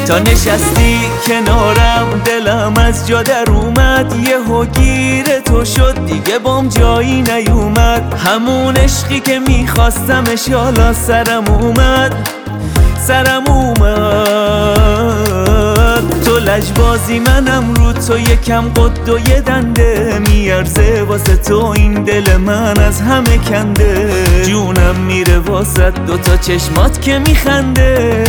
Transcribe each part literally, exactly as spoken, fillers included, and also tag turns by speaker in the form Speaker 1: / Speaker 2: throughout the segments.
Speaker 1: تا نشستی کنارم دلم از جا در اومد، یهو گیر تو شد دیگه بام جایی نیومد. همون عشقی که میخواستمش حالا سرم اومد سرم اومد. تو لجبازی منم رو تو یکم قد و یه دنده، میارزه واسه تو این دل من از همه کنده. جونم میره واسه دوتا چشمات که میخنده.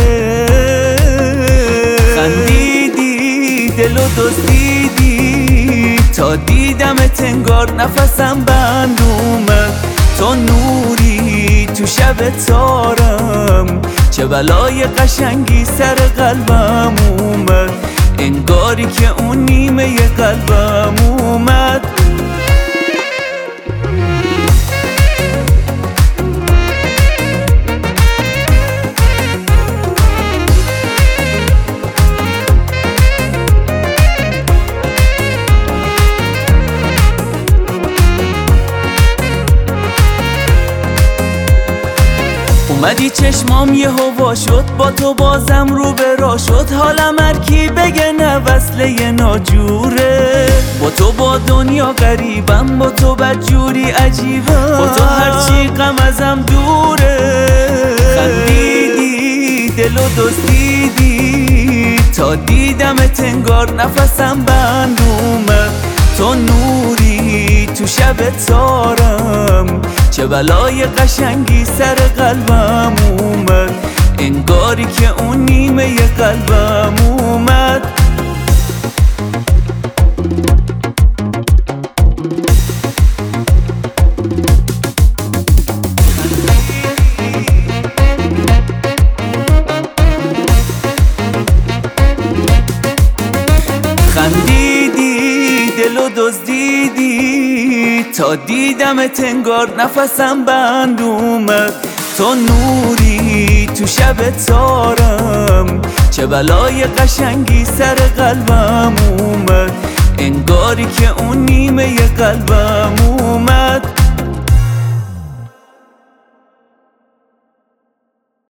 Speaker 1: خندیدی دلو دزدیدی تا دیدمت انگار نفسم بند اومد. تو نوری تو شب تارم، چه بلای قشنگی سر قلبم اومد. انگاری که اون نیمه قلبم اومد. اومدی چشمام یه هوا شد، با تو بازم رو به راه شد. حالم هرکی بگه نه وصله ناجوره. با تو با دنیا غریبم، با تو بدجوری عجیبم، با تو هرچی غم ازم دوره. خندیدی دلو دزدیدی تا دیدمت انگار نفسم بند اومد. تو نوری تو شب تارم، چه بلای قشنگی سر قلبم اومد. انگاری که اون نیمه قلبم اومد. خندیدی دلو دزدیدی تا دیدمت انگار نفسم بند اومد. تو نوری تو شب تارم، چه بلای قشنگی سر قلبم اومد. انگاری که اون نیمه قلبم اومد.